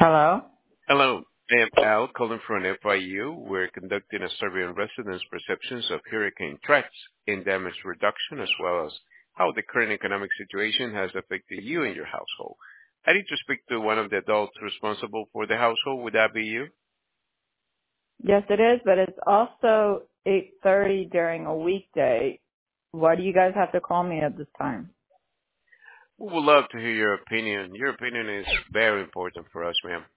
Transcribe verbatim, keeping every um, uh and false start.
Hello? Hello, I am Al calling from F I U. We're conducting a survey on residents' perceptions of hurricane threats and damage reduction, as well as how the current economic situation has affected you and your household. I need to speak to one of the adults responsible for the household. Would that be you? Yes, it is, but it's also eight thirty during a weekday. Why do you guys have to call me at this time? We would love to hear your opinion. Your opinion is very important for us, ma'am.